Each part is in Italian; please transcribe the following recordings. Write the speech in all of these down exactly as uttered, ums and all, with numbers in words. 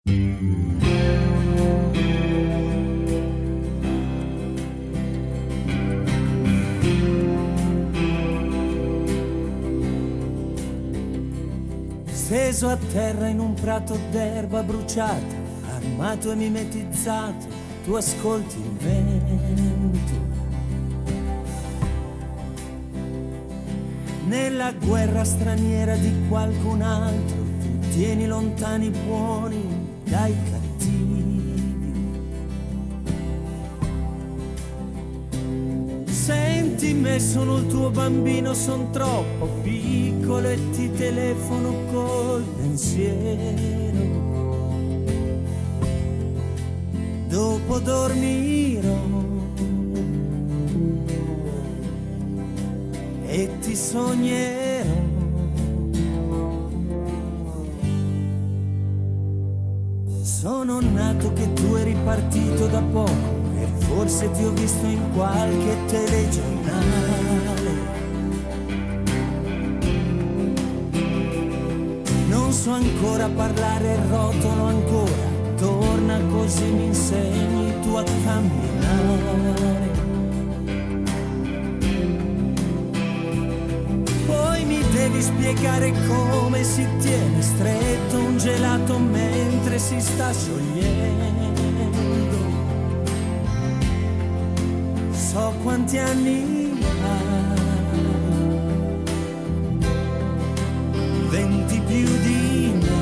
Steso a terra in un prato d'erba bruciata, armato e mimetizzato, tu ascolti il vento. Nella guerra straniera di qualcun altro, tu tieni lontani i buoni dai cattivi. Senti me, sono il tuo bambino, son troppo piccolo e ti telefono col pensiero. Dopo dormirò e ti sognerò. Sono nato che tu eri partito da poco e forse ti ho visto in qualche telegiornale. Non so ancora parlare, rotolo ancora, torna così mi insegni tu a camminare. Poi mi devi spiegare come si tiene stretto un gelato mentre si sta sciogliendo. So quanti anni ha, venti più di me.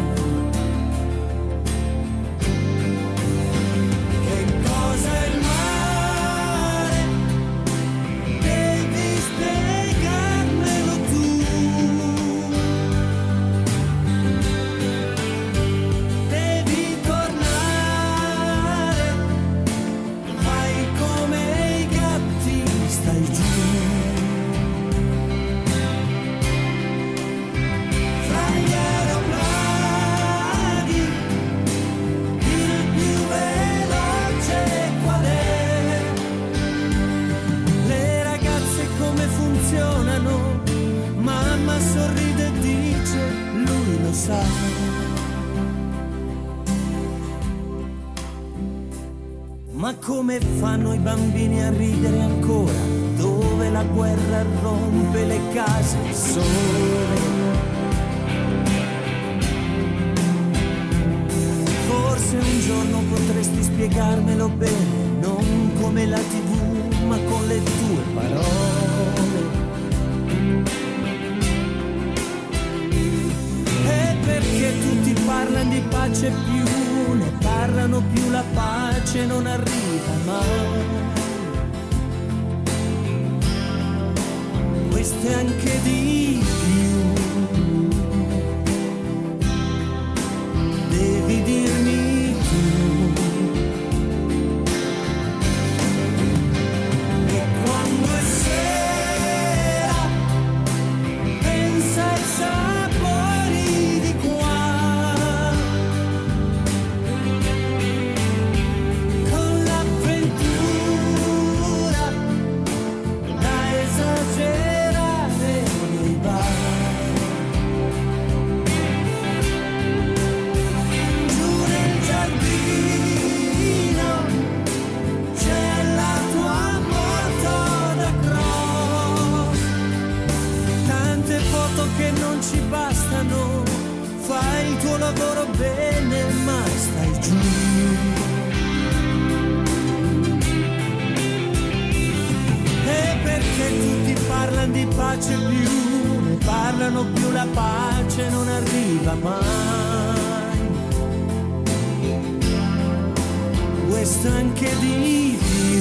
Ma come fanno i bambini a ridere ancora, dove la guerra rompe le case sole? Forse un giorno potresti spiegarmelo bene, non come la tivù, ma con le tue parole. E perché tutti parlano di pace più ne parlano più, la pace non arriva mai. Questo è anche di più, devi dirmi tu. E quando è sera pensa ai sapori di qua, che non ci bastano, fai il tuo lavoro bene ma stai giù. E perché tutti parlano di pace più ne parlano più, la pace non arriva mai. Questo è anche di più,